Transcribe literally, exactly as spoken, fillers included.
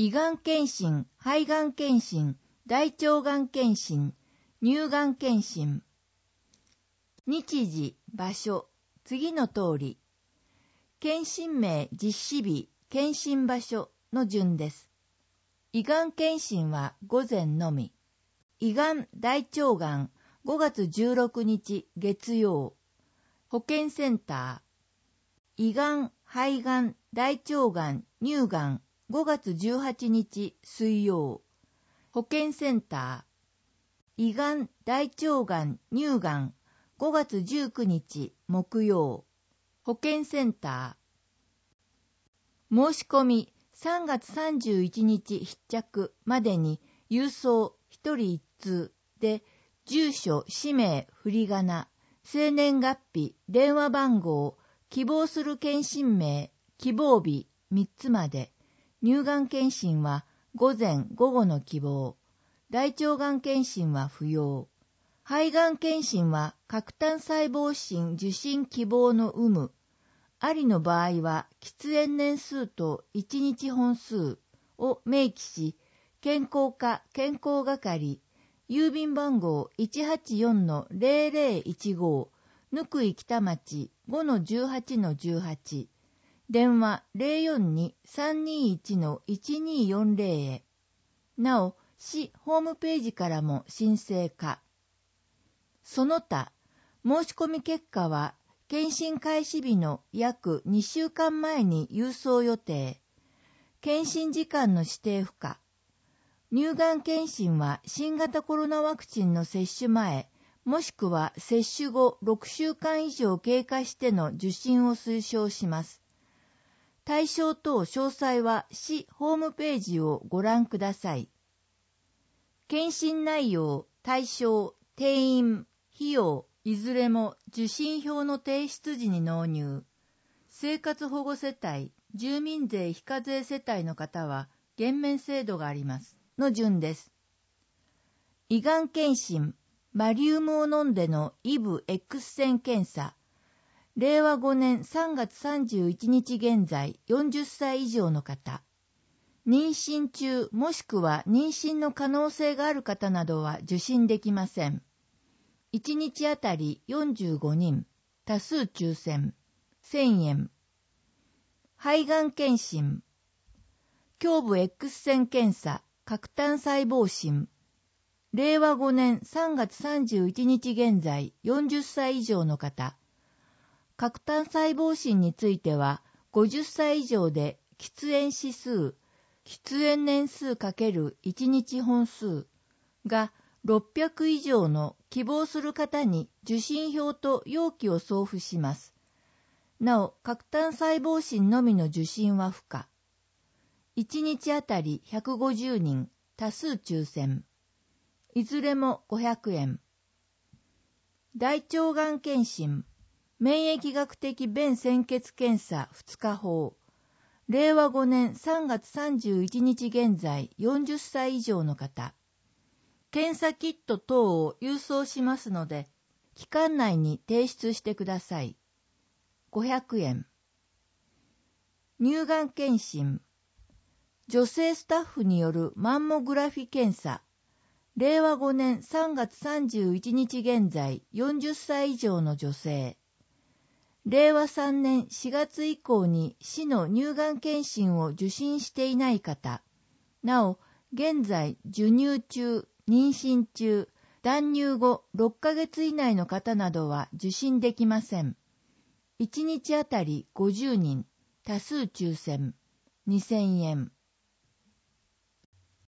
胃がん検診、肺がん検診、大腸がん検診、乳がん検診。日時、場所、次の通り。検診名、実施日、検診場所の順です。胃がん検診は午前のみ。胃がん、大腸がん、ごがつじゅうろくにち月曜。保健センター。胃がん、肺がん、大腸がん、乳がん、ごがつじゅうはちにち水曜。保健センター。胃がん、大腸がん、乳がん、ごがつじゅうくにち木曜。保健センター。申し込みさんがつさんじゅういちにち必着までに郵送ひとりいっつうで、住所、氏名、振り仮名、生年月日、電話番号、希望する検診名、希望日みっつまで。乳がん検診は午前午後の希望。大腸がん検診は不要。肺がん検診は核単細胞診受診希望の有無。ありの場合は喫煙年数といちにち本数を明記し、健康課健康係、郵便番号 いちはちよんのぜろぜろいちご、ぬくい北町 ごのじゅうはちのじゅうはち、電話 ぜろよんにさんにいちのいちによんぜろ へ。なお、市ホームページからも申請可。その他、申し込み結果は、検診開始日の約にしゅうかんまえに郵送予定。検診時間の指定不可。乳がん検診は新型コロナワクチンの接種前、もしくは接種後ろくしゅうかん以上経過しての受診を推奨します。対象等詳細は市ホームページをご覧ください。検診内容、対象、定員、費用、いずれも受診票の提出時に納入。生活保護世帯、住民税非課税世帯の方は減免制度があります。の順です。胃がん検診、バリウムを飲んでのイブ X 線検査。れいわごねんさんがつさんじゅういちにち現在よんじゅっさい以上の方。妊娠中もしくは妊娠の可能性がある方などは受診できません。いちにちあたりよんじゅうごにん、多数抽選、せんえん。肺がん検診、胸部 X 線検査、核単細胞診。れいわごねんさんがつさんじゅういちにち現在よんじゅっさい以上の方。核単細胞診についてはごじゅっさい以上で喫煙指数、喫煙年数×いちにち本数がろっぴゃく以上の希望する方に受診票と容器を送付します。なお、核単細胞診のみの受診は不可。いちにちあたりひゃくごじゅうにん、多数抽選。いずれもごひゃくえん。大腸がん検診、免疫学的便潜血検査ふつか法。れいわごねんさんがつさんじゅういちにち現在よんじゅっさい以上の方。検査キット等を郵送しますので、期間内に提出してください。ごひゃくえん。乳がん検診、女性スタッフによるマンモグラフィ検査。れいわごねんさんがつさんじゅういちにち現在よんじゅっさい以上の女性。れいわさんねんしがつ以降に市の乳がん検診を受診していない方。なお、現在授乳中、妊娠中、断乳後ろっかげつ以内の方などは受診できません。いちにちあたりごじゅうにん、多数抽選、にせんえん。